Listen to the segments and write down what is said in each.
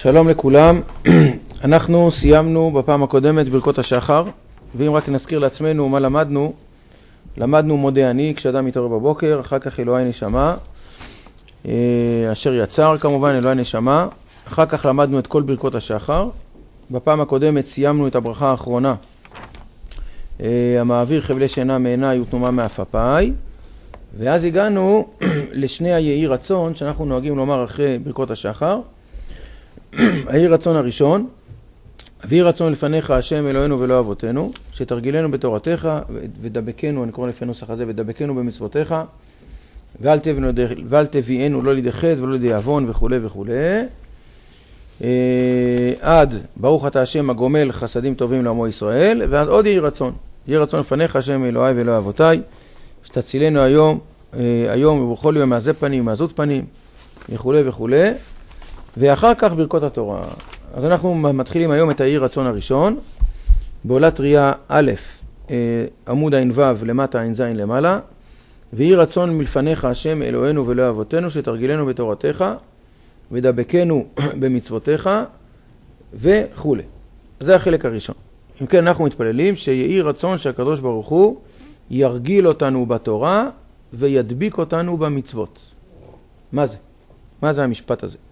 שלום לכולם. אנחנו סיימנו בפעם הקודמת ברכות השחר, ואם רק נזכיר לעצמנו מה למדנו מודה אני כשאדם מתעורר בבוקר, אחר כך אלוהי נשמה, אשר יצר כמובן אלוהי נשמה, אחר כך למדנו את כל ברכות השחר. בפעם הקודמת סיימנו את הברכה האחרונה, המעביר חבלי שינה מעיניי ותנומה מאפפיי, ואז הגענו לשני היהי רצון שאנחנו נוהגים לומר אחרי ברכות השחר. היהי רצון הראשון, ויהי רצון לפניך השם אלוהינו ולא אבותינו, שתרגילנו בתורתך ודבקנו, אני קורא לפי נוסח הזה, ודבקנו במצוותיך, ואל תביאנו לא לידי חטא ולא לידי עוון וכו' וכו'. עד ברוך אתה השם הגומל חסדים טובים לעמו ישראל, ועד עוד יהי רצון. יהי רצון לפניך השם אלוהי ולא אבותיי, שתצילנו היום ובכל יום מעזי פנים ומעזות פנים וכו' וכו'. ואחר כך ברכות התורה. אז אנחנו מתחילים היום את היהי רצון הראשון, בעולת ראייה א', עמוד עין ו' למטה עין זין למעלה, ויהי רצון מלפניך השם אלוהינו ולא אבותינו, שתרגילנו בתורתך ודבקנו במצוותיך וכו'. זה החלק הראשון. אם כן, אנחנו מתפללים שיהי רצון שהקדוש ברוך הוא ירגיל אותנו בתורה וידביק אותנו במצוות. מה זה? מה זה המשפט הזה?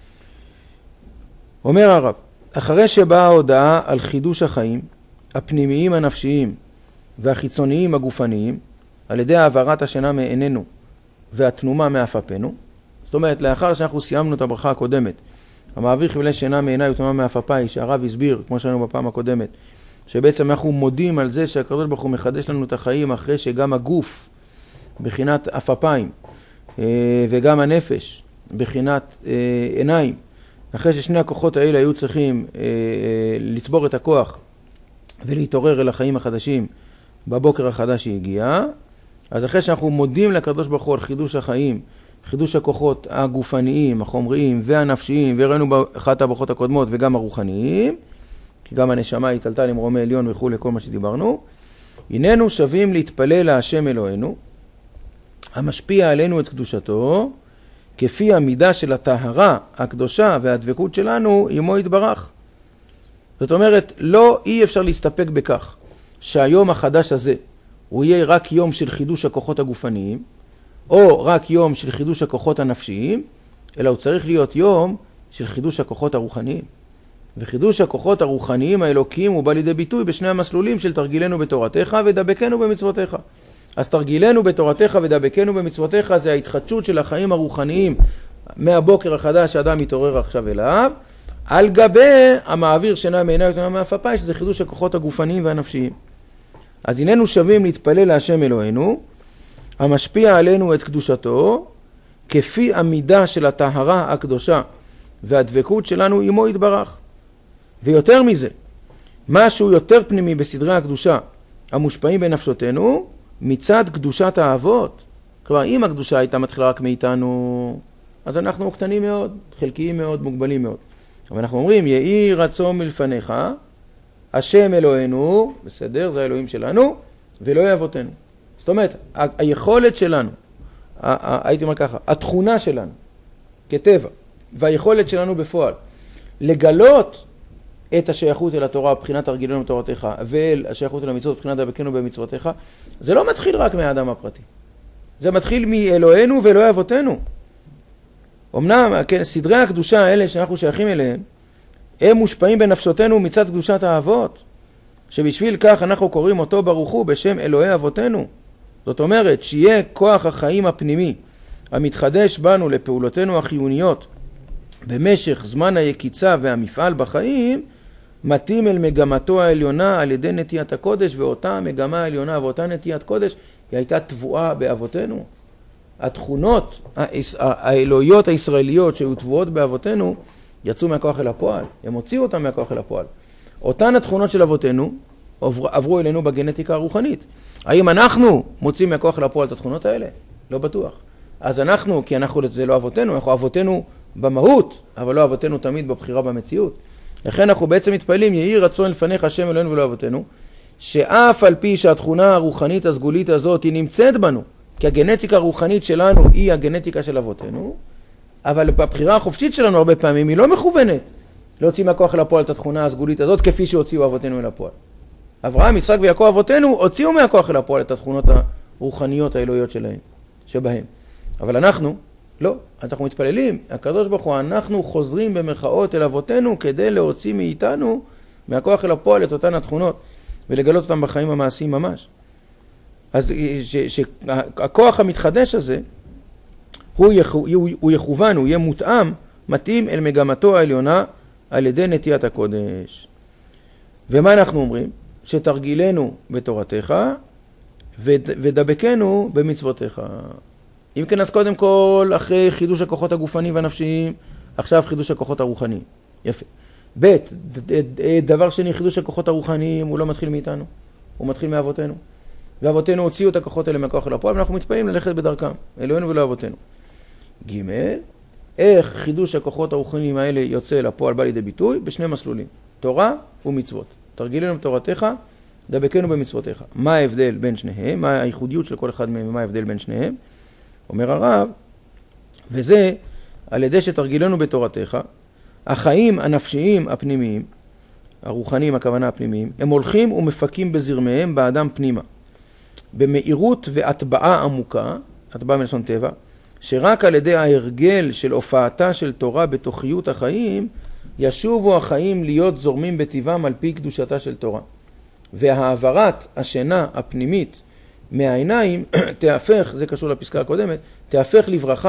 אומר הרב, אחרי שבאה ההודעה על חידוש החיים, הפנימיים הנפשיים והחיצוניים הגופניים, על ידי העברת השינה מעינינו והתנומה מאפפינו, זאת אומרת, לאחר שאנחנו סיימנו את הברכה הקודמת, המעביר חבלי שינה מעיניי ותנומה מאפפיי, שהרב הסביר, כמו שראינו בפעם הקודמת, שבעצם אנחנו מודים על זה שהקדוש ברוך הוא מחדש לנו את החיים אחרי שגם הגוף בחינת אפפיים וגם הנפש בחינת עיניים, אחרי ששני הכוחות האלה היו צריכים לצבור את הכוח ולהתעורר אל החיים החדשים בבוקר החדש שהגיע, אז אחרי שאנחנו מודים לקדוש ברוך הוא על חידוש החיים, חידוש הכוחות הגופניים, החומריים והנפשיים, וראינו באחת הברכות הקודמות וגם הרוחניים, כי גם הנשמה התעלתה למרומי עליון וכו' לכל מה שדיברנו, הננו שווים להתפלל להשם אלוהינו, המשפיע עלינו את קדושתו, כפי המידה של הטהרה הקדושה והדבקות שלנו עמו יתברך. זאת אומרת, אי אפשר להסתפק בכך שהיום החדש הזה הוא יהיה רק יום של חידוש הכוחות הגופניים, או רק יום של חידוש הכוחות הנפשיים, אלא הוא צריך להיות יום של חידוש הכוחות הרוחניים. וחידוש הכוחות הרוחניים האלוקיים הוא בא לידי ביטוי בשני המסלולים של תרגילנו בתורתך ודבקנו במצוותיך. אז תרגילנו בתורתך ודבקנו במצוותיך זה ההתחדשות של החיים הרוחניים מהבוקר החדש שאדם מתעורר עכשיו אליו, על גבי המעביר שינה מעיניי ותנומה מאפפיי, שזה חידוש הכוחות הגופניים והנפשיים. אז הננו שווים להתפלל להשם אלוהינו, המשפיע עלינו את קדושתו, כפי המידה של הטהרה הקדושה והדבקות שלנו עמו יתברך. ויותר מזה, משהו יותר פנימי בסדרי הקדושה המושפעים בנפשותנו, מצד קדושת האבות. כלומר, אם הקדושה הייתה מתחילה רק מאיתנו, אז אנחנו קטנים מאוד, חלקיים מאוד, מוגבלים מאוד. אבל אנחנו אומרים, יהי רצון מלפניך, השם אלוהינו, בסדר, זה האלוהים שלנו, ולא אבותינו. זאת אומרת, היכולת שלנו, הייתי אומר ככה, התכונה שלנו, כטבע, והיכולת שלנו בפועל, לגלות את השייכות אל התורה בבחינת תרגילנו בתורתך, ואל השייכות אל המצוות בבחינת דבקנו במצוותיך, זה לא מתחיל רק מהאדם הפרטי. זה מתחיל מאלוהינו ואלוהי אבותינו. אמנם, כן, סדרי הקדושה האלה שאנחנו שייכים אליהם, הם מושפעים בנפשותנו מצד קדושת האבות, שבשביל כך אנחנו קוראים אותו ברוך הוא בשם אלוהי אבותינו. זאת אומרת, שיהיה כוח החיים הפנימי, המתחדש בנו לפעולותינו החיוניות, במשך זמן היקיצה והמפעל בחיים, מתאים אל מגמתו העליונה על ידי נטיית הקודש, ואותה המגמה העליונה ואותה נטיית קודש היא הייתה טבועה באבותינו. התכונות האלוהיות הישראליות שהיו טבועות באבותינו יצאו מהכוח אל הפועל, הם הוציאו אותם מהכוח אל הפועל. אותן התכונות של אבותינו עברו אלינו בגנטיקה הרוחנית. האם אנחנו מוצאים מהכוח אל הפועל את התכונות האלה? לא בטוח. אז אנחנו, כי זה לא אבותינו, אנחנו אבותינו במהות, אבל לא אבותינו תמיד בבחירה במציאות. לכן אנחנו בעצם מתפעלים, יהי רצון לפניך השם אלוהינו ולא אבותינו, שאף על פי שהתכונה הרוחנית הסגולית הזאת היא נמצאת בנו, כי הגנטיקה הרוחנית שלנו היא הגנטיקה של אבותינו, אבל בבחירה החופשית שלנו הרבה פעמים היא לא מכוונת להוציא מהכוח אל הפועל את התכונה הסגולית הזאת, כפי שהוציאו אבותינו אל הפועל. אברהם, יצחק ויעקב אבותינו הוציאו מהכוח אל הפועל את התכונות הרוחניות האלוהיות שבהם. אבל אנחנו, לא. אנחנו מתפללים, הקדוש ברוך הוא, אנחנו חוזרים במרכאות אל אבותינו כדי להוציא מאיתנו, מהכוח אל הפועל, את אותן התכונות, ולגלות אותם בחיים המעשיים ממש. אז שהכוח המתחדש הזה, הוא יכוון, הוא יהיה מותאם, מתאים אל מגמתו העליונה, על ידי נטיית הקודש. ומה אנחנו אומרים? שתרגילנו בתורתך, ודבקנו במצוותיך. אם כן, אז קודם כל, אחרי חידוש הכוחות הגופניים והנפשיים, עכשיו חידוש הכוחות הרוחניים. יפה. ב', דבר שני, חידוש הכוחות הרוחניים, הוא לא מתחיל מאיתנו, הוא מתחיל מאבותינו. ואבותינו הוציאו את הכוחות האלה מהכוח אל הפועל, ואנחנו מתפעלים ללכת בדרכם, אלוהינו ולא אבותינו. ג', איך חידוש הכוחות הרוחניים האלה יוצא לפועל בא לידי ביטוי? בשני מסלולים, תורה ומצוות. תרגילנו בתורתך, דבקנו במצוותיך. מה ההבדל בין שניהם? מה הייחודיות של כל אחד מהם ומה ההבדל בין שניהם? אומר הרב, וזה על ידי שתרגילנו בתורתך, החיים הנפשיים הפנימיים, הרוחניים, הכוונה הפנימיים, הם הולכים ומפקים בזרמיהם באדם פנימה, במהירות והטבעה עמוקה, הטבעה מלשון טבע, שרק על ידי ההרגל של הופעתה של תורה בתוכיות החיים, ישובו החיים להיות זורמים בטבעם על פי קדושתה של תורה. והעברת השינה הפנימית מהעיניים תהפך, זה קשור לפסקה הקודמת, תהפך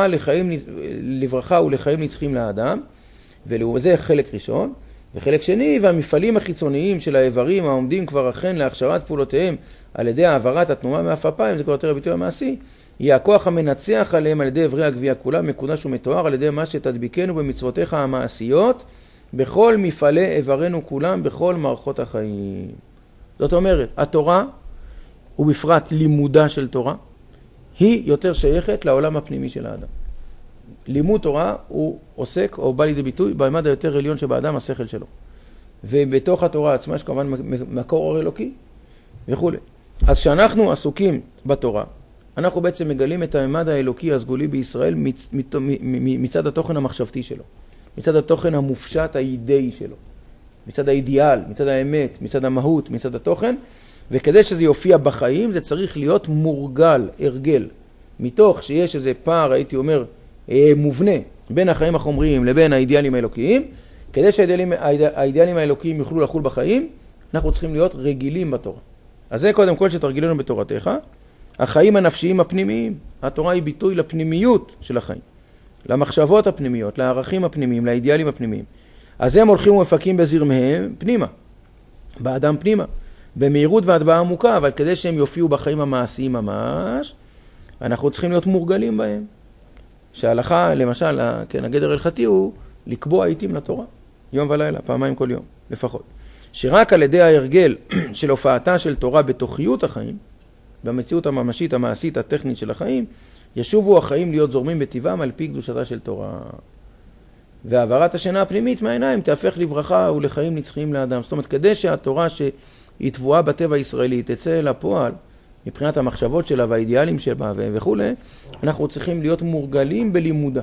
לברכה ולחיים נצחים לאדם, וזה חלק ראשון. וחלק שני, והמפעלים החיצוניים של האיברים העומדים כבר אכן להכשרת פעולותיהם על ידי העברת התנומה מהאפיים, זה כבר יותר הביטוי המעשי, יהיה הכוח המנצח עליהם על ידי עברי הגבייה כולם, מקודש ומתואר על ידי מה שתדביקנו במצוותיך המעשיות, בכל מפעלי איברנו כולם, בכל מערכות החיים. זאת אומרת, התורה, ובפרט לימודה של תורה, היא יותר שייכת לעולם הפנימי של האדם. לימוד תורה הוא עוסק או בא לידי ביטוי בממד היותר עליון שבאדם, השכל שלו. ובתוך התורה עצמה יש כמובן מקור אור אלוקי וכו'. אז כשאנחנו עסוקים בתורה, אנחנו בעצם מגלים את הממד האלוקי הסגולי בישראל מצד התוכן המחשבתי שלו, מצד התוכן המופשט האידאי שלו, מצד האידיאל, מצד האמת, מצד המהות, מצד התוכן, וכדי שזה יופיע בחיים זה צריך להיות מורגל, הרגל, מתוך שיש איזה פער, הייתי אומר, מובנה בין החיים החומריים לבין האידיאלים האלוקיים, כדי שהאידיאלים האלוקיים יוכלו לחול בחיים, אנחנו צריכים להיות רגילים בתורה. אז זה קודם כל שתרגילנו בתורתך, החיים הנפשיים הפנימיים, התורה היא ביטוי לפנימיות של החיים, למחשבות הפנימיות, לערכים הפנימיים, לאידיאלים הפנימיים. אז הם הולכים ומפקים בזרמיהם פנימה, באדם פנימה, במהירות והטבעה עמוקה, אבל כדי שהם יופיעו בחיים המעשיים ממש, אנחנו צריכים להיות מורגלים בהם. שההלכה, למשל, כן, הגדר הלכתי הוא לקבוע עיתים לתורה, יום ולילה, פעמיים כל יום, לפחות. שרק על ידי ההרגל של הופעתה של תורה בתוכיות החיים, במציאות הממשית, המעשית, הטכנית של החיים, ישובו החיים להיות זורמים בטבעם על פי קדושתה של תורה. והעברת השינה הפנימית מהעיניים תהפך לברכה ולחיים נצחיים לאדם. זאת אומרת, כדי שהתורה שהיא תבואה בטבע הישראלי תצא לפועל, מבחינת המחשבות שלה והאידיאלים שלה וכו', אנחנו צריכים להיות מורגלים בלימודה.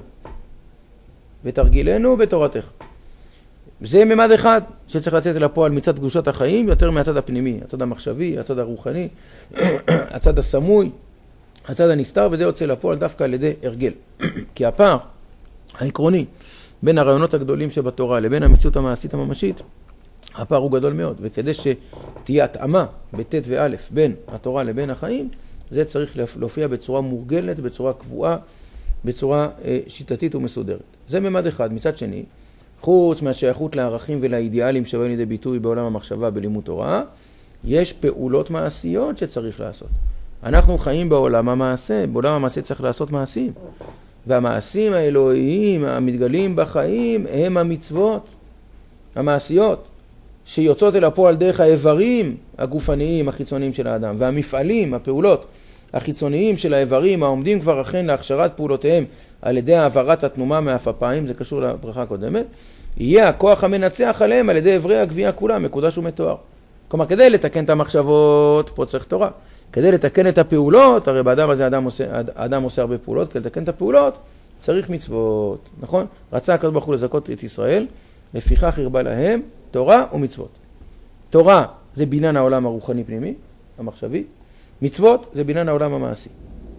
ותרגילנו בתורתך. זה ממד אחד שצריך לצאת לפועל מצד קדושת החיים, יותר מהצד הפנימי, הצד המחשבי, הצד הרוחני, הצד הסמוי, הצד הנסתר, וזה יוצא לפועל דווקא על ידי הרגל. כי הפער העקרוני בין הרעיונות הגדולים שבתורה לבין המציאות המעשית הממשית, הפער הוא גדול מאוד, וכדי שתהיה התאמה בתת ואלף בין התורה לבין החיים, זה צריך להופיע בצורה מורגלת, בצורה קבועה, בצורה שיטתית ומסודרת. זה ממד אחד. מצד שני, חוץ מהשייכות לערכים ולאידיאלים שבאים לידי ביטוי בעולם המחשבה בלימוד תורה, יש פעולות מעשיות שצריך לעשות. אנחנו חיים בעולם המעשה, בעולם המעשה צריך לעשות מעשים. והמעשים האלוהיים המתגלים בחיים הם המצוות המעשיות שיוצאות אל הפועל דרך האיברים הגופניים החיצוניים של האדם, והמפעלים, הפעולות החיצוניים של האיברים העומדים כבר אכן להכשרת פעולותיהם על ידי העברת התנומה מהאפיים, זה קשור לברכה הקודמת, יהיה הכוח המנצח עליהם על ידי עברי הגבייה כולם, מקודש ומתואר. כלומר, כדי לתקן את המחשבות, פה צריך תורה. כדי לתקן את הפעולות, הרי באדם הזה האדם עושה הרבה פעולות, כדי לתקן את הפעולות צריך מצוות, נכון? רצה הקדוש ברוך הוא לזכות את ישראל לפיכך הרבה להם תורה ומצוות. תורה זה בניין העולם הרוחני פנימי, המחשבי. מצוות זה בניין העולם המעשי.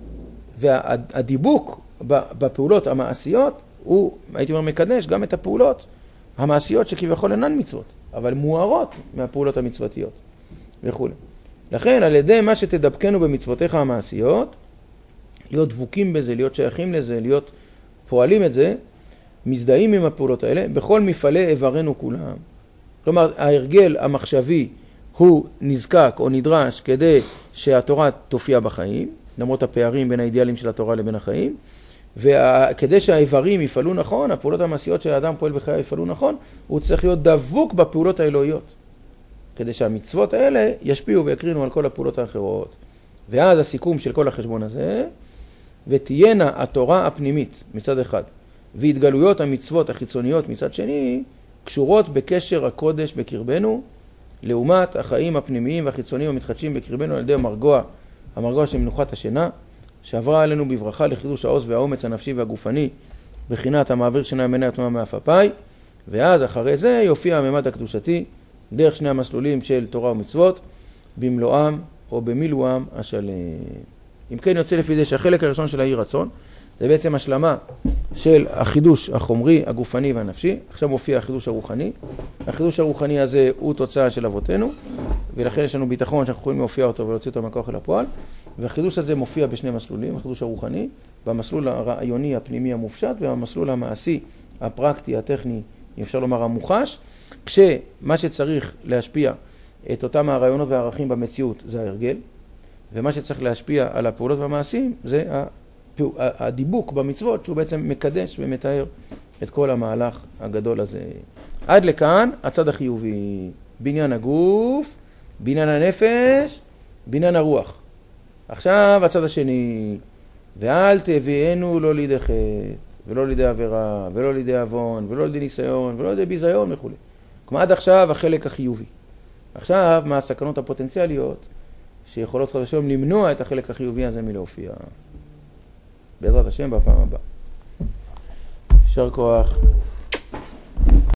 והדיבוק בפעולות המעשיות הוא, הייתי אומר, מקדש גם את הפעולות המעשיות שכביכול אינן מצוות, אבל מוארות מהפעולות המצוותיות וכו'. לכן, על ידי מה שתדבקנו במצוותיך המעשיות, להיות דבוקים בזה, להיות שייכים לזה, להיות פועלים את זה, מזדהים עם הפעולות האלה, בכל מפעלי איברנו כולם. כלומר, ההרגל המחשבי הוא נזקק או נדרש כדי שהתורה תופיע בחיים, למרות הפערים בין האידיאלים של התורה לבין החיים, וכדי שהאיברים יפעלו נכון, הפעולות המעשיות שהאדם פועל בחיי יפעלו נכון, הוא צריך להיות דבוק בפעולות האלוהיות, כדי שהמצוות האלה ישפיעו ויקרינו על כל הפעולות האחרות. ואז הסיכום של כל החשבון הזה, ותהיינה התורה הפנימית מצד אחד, והתגלויות המצוות החיצוניות מצד שני, קשורות בקשר הקודש בקרבנו, לעומת החיים הפנימיים והחיצוניים המתחדשים בקרבנו על ידי המרגוע של מנוחת השינה, שעברה עלינו בברכה לחידוש העוז והאומץ הנפשי והגופני, בחינת המעביר שינה ימני הטומאה מאפפיי, ואז אחרי זה יופיע הממד הקדושתי, דרך שני המסלולים של תורה ומצוות, במלואם או במילואם השלם. אם כן יוצא לפי זה שהחלק הראשון של האי רצון, זה בעצם השלמה של החידוש החומרי, הגופני והנפשי. עכשיו מופיע החידוש הרוחני. החידוש הרוחני הזה הוא תוצאה של אבותינו, ולכן יש לנו ביטחון שאנחנו יכולים להופיע אותו ולהוציא אותו מהכוח אל הפועל. והחידוש הזה מופיע בשני מסלולים, החידוש הרוחני, במסלול הרעיוני הפנימי המופשט, ובמסלול המעשי, הפרקטי, הטכני, אפשר לומר המוחש, כשמה שצריך להשפיע את אותם הרעיונות והערכים במציאות זה ההרגל, ומה שצריך להשפיע על הפעולות והמעשים זה הדיבוק במצוות, שהוא בעצם מקדש ומתאר את כל המהלך הגדול הזה. עד לכאן הצד החיובי, בניין הגוף, בניין הנפש, בניין הרוח. עכשיו הצד השני, ואל תביאנו לא לידי חטא, ולא לידי עבירה, ולא לידי עוון, ולא לידי ניסיון, ולא לידי ביזיון וכו'. כלומר עד עכשיו החלק החיובי. עכשיו מה הסכנות הפוטנציאליות שיכולות חדשים למנוע את החלק החיובי הזה מלהופיע. בעזרת השם בפעם הבאה. יישר כוח.